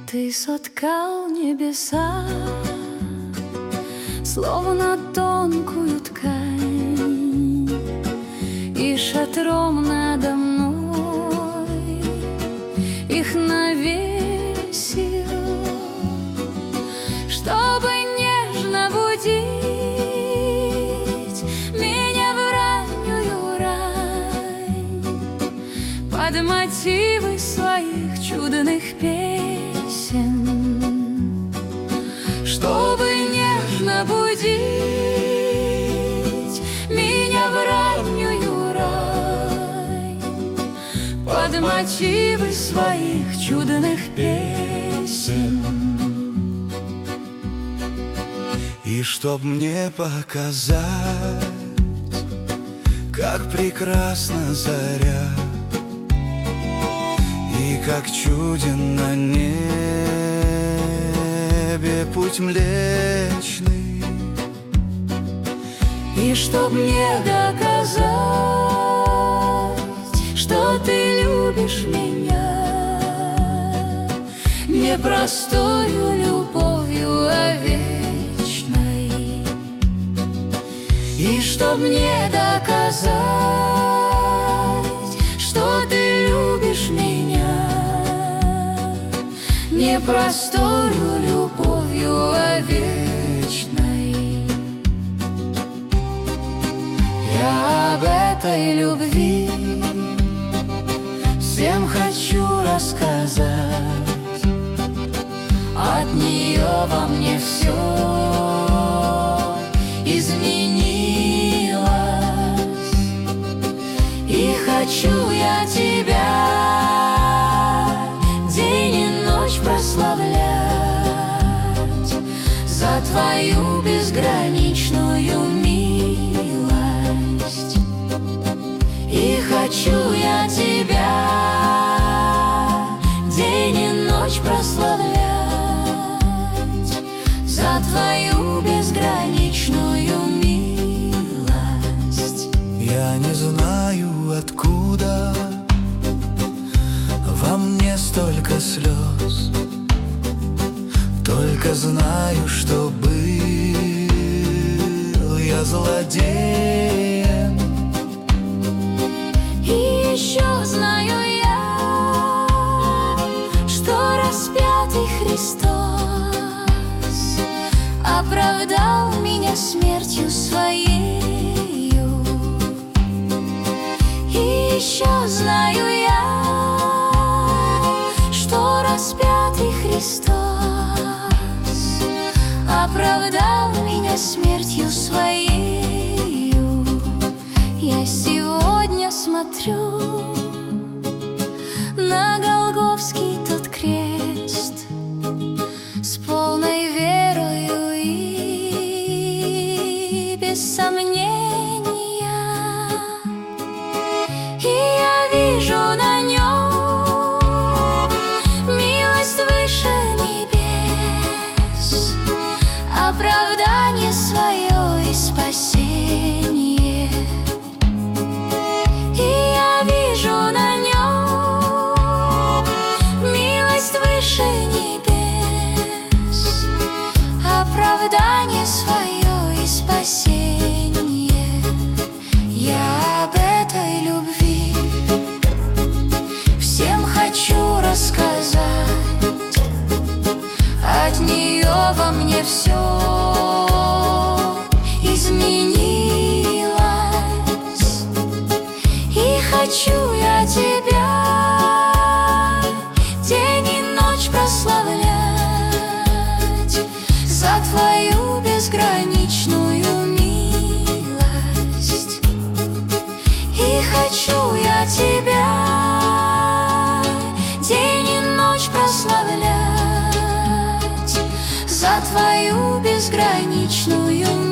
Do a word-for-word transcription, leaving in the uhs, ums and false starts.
Ты соткал небеса, словно тонкую ткань, и шатром надо мной их навесил, чтобы нежно будить меня в раннюю рань под мотивы своих чудных песен, чтобы нежно будить меня в раннюю рань под мотивы своих чудных песен. И чтоб мне показать, как прекрасна заря, и как чуден на небе путь млечный, и чтоб мне доказать, что ты любишь меня не простою любовью, а вечной, и чтоб мне доказать, что ты любишь меня не простою любовью, а вечной. Я об этой любви всем хочу рассказать, от нее во мне все изменилось, и хочу я тебя день и ночь прославлять за твою безграничную милость, и хочу я тебя день и ночь прославлять за твою безграничную милость. Я не знаю, откуда во мне столько слез, только знаю, что был я злодеем. И еще знаю я, что распятый Христос оправдал меня смертью своею. И еще знаю я, что распятый Христос оправдал меня смертью своею. Я сегодня смотрю на Голгофский тот крест с полной верою и без сомнения, и я вижу на нем милость выше небес, оправдание свое и спасение. И я вижу на нем милость выше небес, оправдание свое и спасение. Я об этой любви всем хочу рассказать, от нее во мне все изменилось, и хочу я тебя день и ночь прославлять за твою безграничную милость, и хочу я тебя день и ночь прославлять за твою безграничную милость.